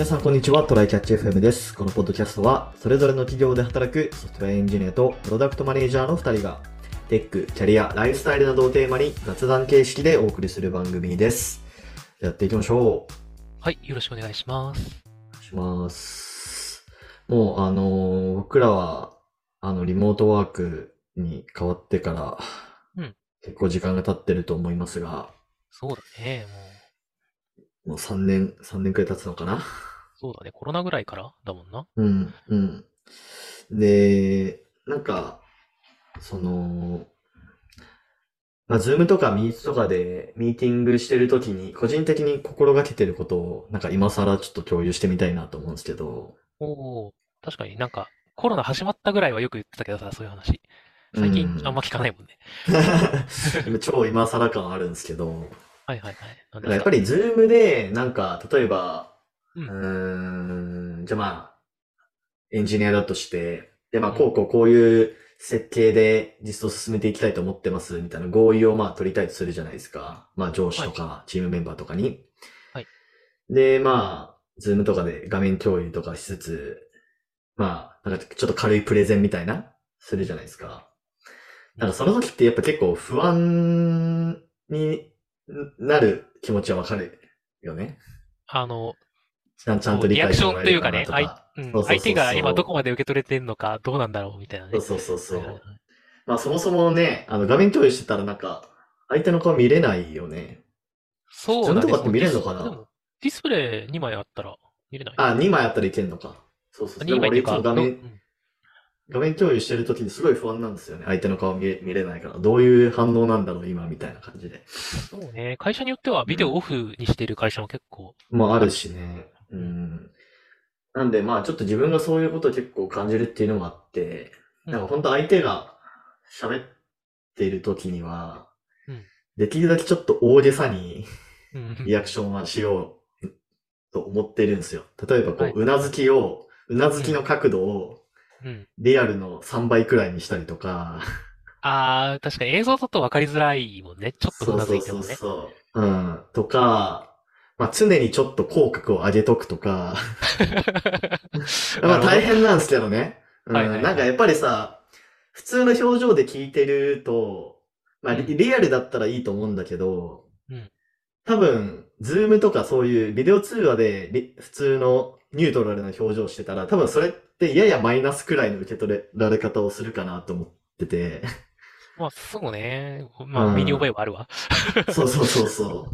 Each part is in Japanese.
さんこんにちは、トライキャッチ FM です。このポッドキャストは、それぞれの企業で働くソフトウェアエンジニアとプロダクトマネージャーの2人が、テック、キャリア、ライフスタイルなどをテーマに雑談形式でお送りする番組です。やっていきましょう。 はい、よろしくお願いします。 お願いします。もう、僕らは、リモートワークに変わってから、 うん、 結構時間が経ってると思いますが、 そうだね、 もう3年くらい経つのかな。 そうだね、コロナぐらいからだもんな。 うん、うん。で、なんか、その、ズームとかミートとかでミーティングしてるときに、個人的に心がけてることを、なんか今更ちょっと共有してみたいなと思うんですけど、 おお、確かになんか、コロナ始まったぐらいはよく言ってたけどさ、そういう話。 う最近あんん。 ま聞かないもんね。 今超今更感あるんですけど、 はいはいはい。なんですか？ やっぱりズームで、なんか、例えば、 うん、 じゃあエンジニアだとして、で、 うん、 こういう設計で実装進めていきたいと思ってます、みたいな合意を取りたいとするじゃないですか。上司はい、 とか、チームメンバーとかに。 はい。 で、ズームとかで画面共有とかしつつ、なんかちょっと軽いプレゼンみたいな、するじゃないですか。 うん。 なんかその時ってやっぱ結構不安になる気持ちはわかるよね。 あの、 ちゃんと理リアクショ解してもらえるかンというかね、 なとか。 相手が今どこそまで受け取れてんのか、どうなんだろうみたいなね。はいはいはい。 そもそもね、画面共有してたらなんか、相手の顔見れないよね。ズーそうだね、 ムとかって見れるのかな。 でも、ディスプレイ2枚あったら見れないの？ 2枚あったらいけんのか。でも 2枚っていうか、 俺いつも画面共有してる時にすごい不安なんですよね。相手の顔見れないから。どういう反応なんだろう、今、みたいな感じで。 そうね、会社によってはビデオオうん。 フにしている会社も結構あるあるし。 しね。ううん。 ん。なんで、ちょっと自分がそういうことを結構感じるっていうのもあって、 うん。 なんか本当相手が喋っている時には、 うん。 できるだけちょっと大げさにうん。 リアクションはしようと思ってるんですよ。例えばはい。 うなうん。 ずきの角度をうん。 リアルの3倍くらいにしたりとか、 ああ、確かに映像だと分かりづらいもんね。ちょっとうなずいてもね。 うん。とか、常にちょっと口角を上げとくとか、 なるほど。 大変なんですけどね。 はいはいはい。 なんかやっぱりさ、普通の表情で聞いてると、 うん。 リアルだったらいいと思うんだけど、 うん。 多分、ズームとかそういうビデオ通話で普通のニュートラルな表情してたら、多分それってややマイナスくらいの受け取られ方をするかなと思ってて。 まあ、そうね。 うまあ、身に覚えん。 はあるわ。 そう。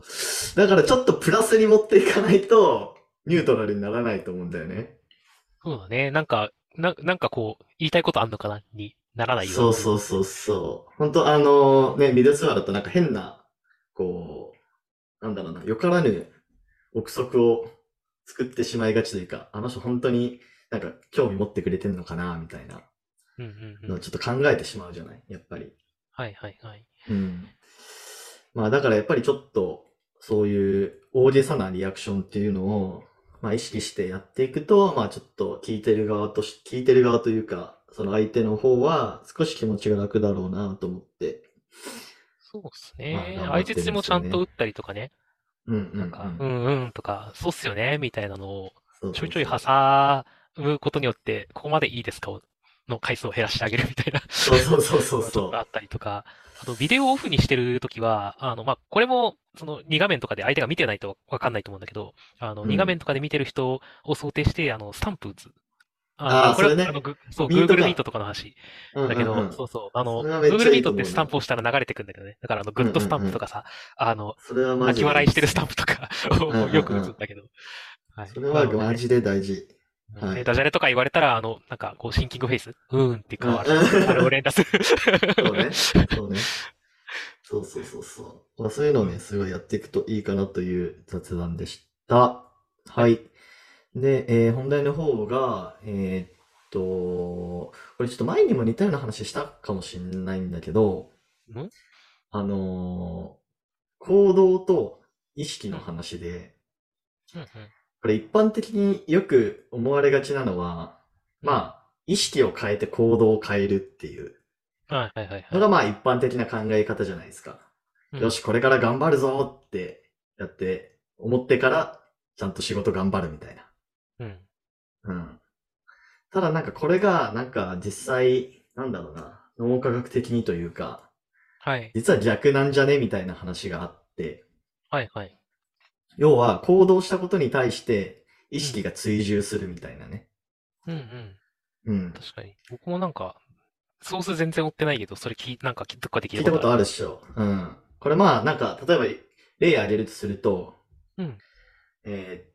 だからちょっとプラスに持っていかないと、ニュートラルにならないと思うんだよね。 そうだね。なんかこう、言いたいことあんのかなにならないようにするってね。 本当ビデオ通話だとなんか変な、こなんだろうな、よからぬ憶測を作ってしまいがちというか、あの人本当になんか興味持ってくれてんのかな、みたいなうんうんうん。 のをちょっと考えてしまうじゃない、やっぱり。 はいはいはい。 うん。だからやっぱりちょっと、そういう大げさなリアクションっていうのを、意識してやっていくと、ちょっと聞いてる側というか、その相手の方は少し気持ちが楽だろうなと思って、 そうですね。 頑張ってるんで相槌もすよね。 ちゃんと打ったりとかね。 うんうんうなんか、うん。 んうんとか、そうっすよね、みたいなのを、 そうちょいちょいそうそう。 挟むことによって、ここまでいいですかの回数を減らしてあげるみたいな のがちょっとあそったりとか、あと、ビデオをオフにしてるときは、まあ、これも、その、2画面とかで相手が見てないとわかんないと思うんだけど、 う。う 2画面ん。 とかで見てる人を想定して、スタンプ打つ。 ああ、 これは、 それね。 そう、 ミート Google Meet か。 とかの話。 うんうんうだけど、 ん。 そうそう、 それはめっちゃ Google いい Meet とって思うな。 スタンプを押したら流れてくんだけどね。だからグッドスタンうんうんうん。 プとかさ、あの、 それはマジでいい泣き笑いしてるっすね。 スタンプとかうんうんよく打うん。 つんだけど。はい。 それはなのでね。 マジで大事。 うんで、 はい。 ダジャレとか言われたら、なんか、こう、シンキングフェイスっていううんうん。 顔あるじゃん。あれを連打する。 そうね。そうね。そういうのをね、 うん。 すごいやっていくといいかなという雑談でした。 はい。 はい。で、本題の方が、これちょっと前にも似たような話したかもしれないんだけど、 うん。 あの行動と意識のうん。 話で、 うん。 これ一般的によく思われがちなのは、 うん。 意識を変えて行動を変えるっていうはいはいはいはい。 のが一般的な考え方じゃないですか。 うん。 よし、これから頑張るぞってやって、思ってからちゃんと仕事頑張るみたいな。 うん。 うん。ただなんかこれが、なんか実際、なんだろうな、脳科学的にというか、 はい。 実は逆なんじゃねみたいな話があって、 はい、はい。 要は行動したことに対して意うん。 識が追従するみたいなね。 うん、うん。 うん。 確かに。僕もなんか、ソース全然追ってないけど、それなんかどっかで聞い聞いたことたことある。 あるっしょ。うん。これまあなんか、例えば例挙げるとすると、 うん。 え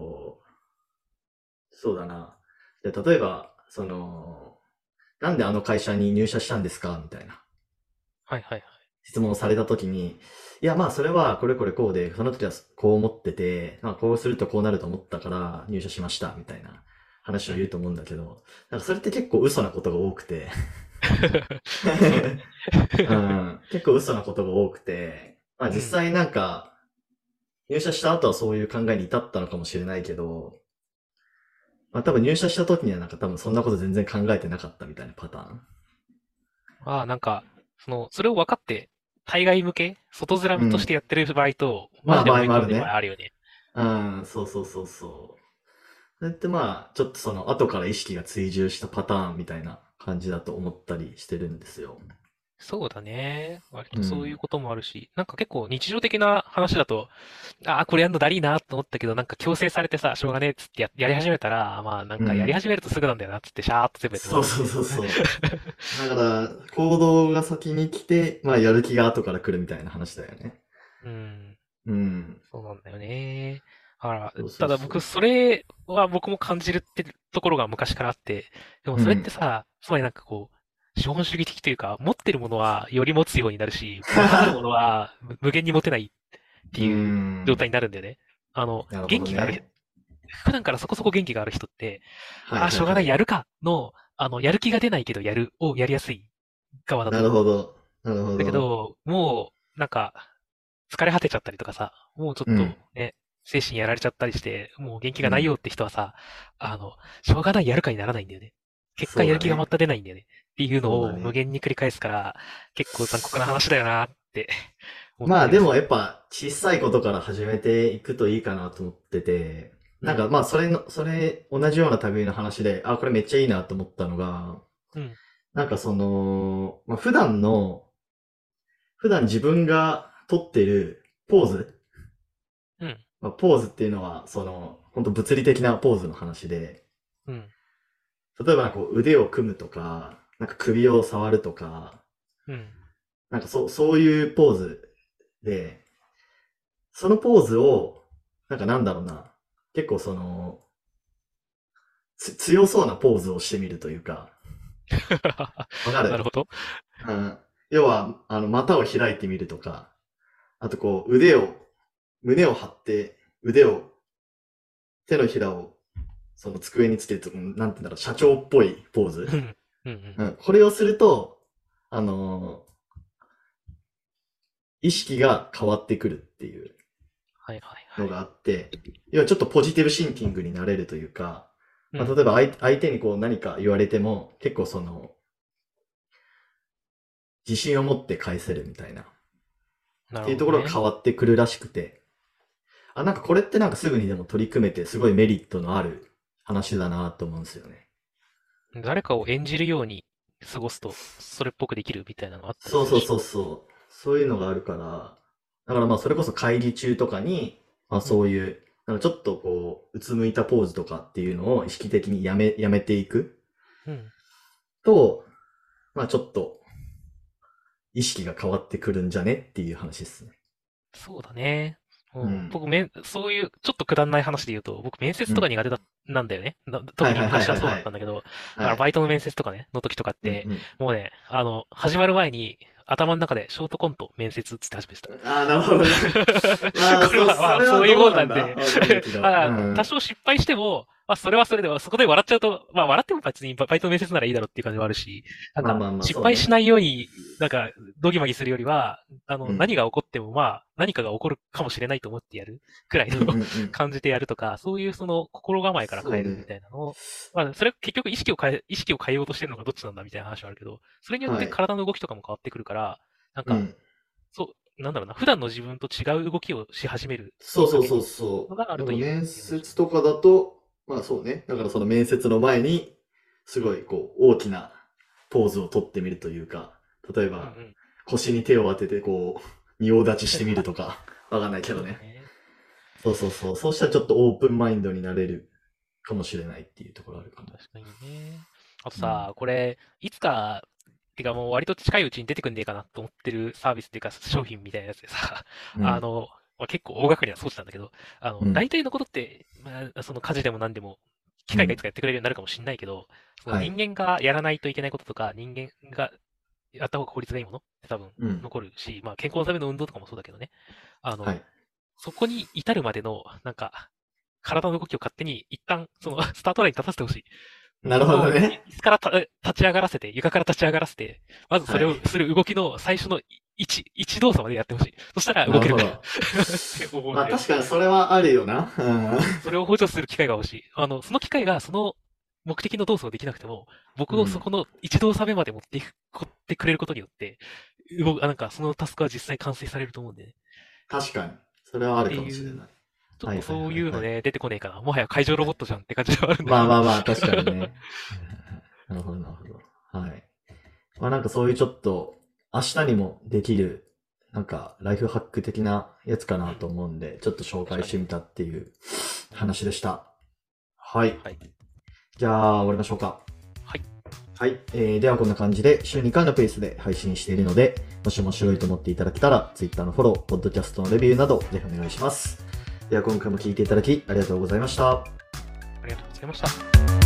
そうだな。で、例えば、なんであの会社に入社したんですかみたいなはい、はい、はい。 質問をされたときに、いやまあそれはこれこれこうで、その時はこう思ってて、まあこうするとこうなると思ったから入社しましたみたいな話うん。 を言うと思うんだけど、なんかそれって結構嘘なことが多くて、 そうだね。 うん、結構嘘なことが多くて、まあうん。 実際なんか入社した後はそういう考えに至ったのかもしれないけど、まあ多分入社した時にはなんか多分そんなこと全然考えてなかったみたいなパターン。 ああ、なんか、それを分かって、対外向け、外面としてうん。 やってる場合と、マまあ場合ジで思い込んでる場合もあるね。 あるよね。 うん、そうそうそうそう。それってまあ、ちょっとその後から意識が追従したパターンみたいな感じだと思ったりしてるんですよ。 そうだね。割とそういううん。 こともあるし、なんか結構日常的な話だと、ああ、これやんのだりーなと思ったけど、なんか強制されてさ、しょうがねえっつってやり始めたら、まあなんかやりうん。 始めるとすぐなんだよなっつって、シャーっと全部やってまそうそううみたいそうそう。だから、行動が先に来て、まあやる気が後から来るみたいな話だよね。 な。うん。 うん。 そうなんだよね。だから、 そうそただ僕、 うそう。 それは僕も感じるってところが昔からあって、でもそれってうん。 さ、つまりなんかこう、資本主義的というか、持ってるものはより持つようになるし、持たざるものは無限に持てないってういう状ん。 態になるんだよね。 なるほ元気がある、 どね。 普段からそこそこ元気がある人って、 はいああ、しょうがない、 はいはい。 やるかの、やる気が出ないけどやるをやりやすい側だとなる思う。 ほど。なるほだけど。 ど、もう、なんか、疲れ果てちゃったりとかさ、もうちょっうん。 とね、精神やられちゃったりして、もう元気がないよっうん。 て人はさ、しょうがないやるかにならないんだよね。結果やる気が全そうだね。 く出ないんだよね。っていうのを無そうだね。 限に繰り返すから、結構残酷な話だよなって思っまあでたりはする。 もやっぱ小さいことから始めていくといいかなと思ってて、 うん、 まあそれ同じような類の話で、あ、これめっちゃいいなと思ったのが、 うん、 まあ普段自分が撮ってるポーズ、 うん、 まあ、ポーズっていうのは、本当物理的なポーズの話で、 うん、 例えばなんかこう腕を組むとか、なんか首を触るとか、 うん。 なんかそういうポーズで、そのポーズを、なんかなんだろうな、結構強そうなポーズをしてみるというか、わかる？ なるほど。 うん。要は、股を開いてみるとか、あとこう、胸を張って、手のひらを、その机につけると、なんて言うんだろう、社長っぽいポーズ。 うん、うん、うん。 うん。これをすると、あの意識が変わってくるっていうはいはいはい。 のがあって、要はちょっとポジティブシンキングになれるというか、まあ、 うん、 例えば相手にこう何か言われても、結構自信を持って返せるみたいな、っなるていうところがほどね。 変わってくるらしくて、あ、なんかこれってなんかすぐにでも取り組めて、すごいメリットのある話だなと思うんですよね。 誰かを演じるように過ごすと、それっぽくできるみたいなのあったりするし。 そうそうそうそう。そういうのがあるから、だからまあそれこそ会議中とかに、まあうん、 そういう、なんかちょっとこう、うつむいたポーズとかっていうのを意識的にやめていくうん。 と、まあちょっと意識が変わってくるんじゃねっていう話ですね。 そうだね。もう、 うん。 そういう、ちょっとくだんない話で言うと、僕面接うん。 とか苦手なんだよね。特にはいはいはい昔はそうだはいはい。 ったんだけど、だからはい。 バイトの面接とかね、の時とかって、 うんうん。 もうね、始まる前に、頭の中でショートコント面接っつって始めてた。 ああ、なるほどね。まあ、 これはまあ、 それはそういうどうなんもんなんでだわかんないけど。 まあ、多うん。 少失敗しても、まあ、それはそれでは、そこで笑っちゃうと、まあ、笑っても別にバイトの面接ならいいだろうっていう感じもあるし、なんか、 まあまあまあ、 失敗しそうね。 ないように、なんか、ドギマギするよりは、 うん。 何が起こっても、まあ、何かが起こるかもしれないと思ってやるくらいのうんうんうん。 感じでやるとか、そういうその心構えから変えるみそうね。 たいなのを、まあ、それ結局意識を変えようとしてるのがどっちなんだみたいな話はあるけど、それによってはい。 体の動きとかも変わってくるから、なんか、 うん。 そう、なんだろうな、普段の自分と違う動きをし始めるきっかけそうそうそうそのがあう。なんかるといいよね面っていう話。 接とかだと、 まあそうね。だからその面接の前に、すごいこう、大きなポーズをとってみるというか、例えば、 うんうん。 腰に手を当ててこう、仁王立ちしてみるとか、わかんないけどね。 そうだね。 そうそうそう。そうしたらちょっとオープンマインドになれるかもしれないっていうところあるかも。 確かにね。あとうん。 さ、これ、いつか、てかもう割と近いうちに出てくんねえかなと思ってるサービスっていうか商品みたいなやつでさ、 うん。 結構大掛かりな装置なんだけど、 うん。 大体のことって、まあ、その家事でも何でも、機うん。 械がいつかやってくれるようになるかもしれないけど、そのはい。 人間がやらないといけないこととか、人間がやった方が効率がいいものって多分うん。 残るし、まあ健康のための運動とかもそうだけどね。あの、 はい。 そこに至るまでの、なんか、体の動きを勝手に一旦、そのスタートラインに立たせてほしい。 なるその、 ほどね。 椅子から立ち上がらせて、床から立ち上がらせて、まずそはい。 れをする動きの最初の一動作までやってほしい。そしたら動けるからなるほど。 って思うんだよね。 まあ確かにそれはあるよな。うん。 それを補助する機会が欲しい。その機会がその目的の動作をできなくても、僕をそうん。 この一動作目まで持っていってくれることによって、なんかそのタスクは実際完成されると思うんでね。 確かに。それはあるっていう、 かもしれない。 ちょっはいはいとそういうのはいはい。 ね、出てこねえかな。もはや海上ロボットじゃんって感じではあるんだけど。 まあまあまあ、確かにね。なるほどなるほど。はい。まあなんかそういうちょっと、明日にもできる、なんかライフハック的なやつかなとうん、 思うんで、ちょっと紹確かに。 介してみたっていううん、 話でした。はい。 はい。 じゃあ終わりましょうか。 はい。 はい。ではこんな感じで週2回のペースで配信しているので、もし面白いと思っていただけたら、Twitter のフォロー、ポッドキャストのレビューなど、ぜひお願いします。では今回も聞いていただきありがとうございました。 ありがとうございました。